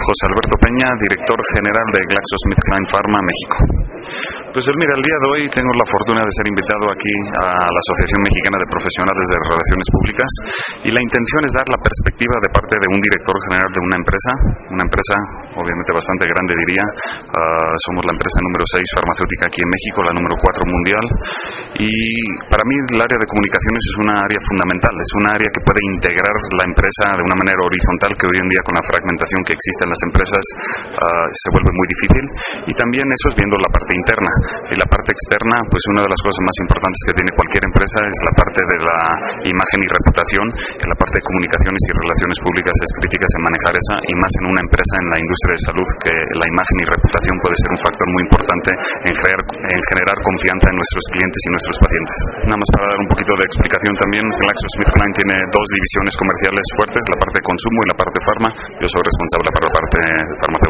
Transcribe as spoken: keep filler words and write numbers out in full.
José Alberto Peña, director general de GlaxoSmithKline Pharma, México. Pues mira, el día de hoy tengo la fortuna de ser invitado aquí a la Asociación Mexicana de Profesionales de Relaciones Públicas y la intención es dar la perspectiva de parte de un director general de una empresa, una empresa obviamente bastante grande diría, uh, somos la empresa número seis farmacéutica aquí en México, la número cuatro mundial, y para mí el área de comunicaciones es una área fundamental, es una área que puede integrar la empresa de una manera horizontal que hoy en día con la fragmentación que existe en las empresas uh, se vuelve muy difícil, y también eso es viendo la parte interna. Y la parte externa, pues una de las cosas más importantes que tiene cualquier empresa es la parte de la imagen y reputación, que la parte de comunicaciones y relaciones públicas es crítica en manejar esa, y más en una empresa en la industria de salud, que la imagen y reputación puede ser un factor muy importante en generar, en generar confianza en nuestros clientes y nuestros pacientes. Nada más para dar un poquito de explicación también, GlaxoSmithKline tiene dos divisiones comerciales fuertes, la parte de consumo y la parte farma. Yo soy responsable para la parte farmacéutica.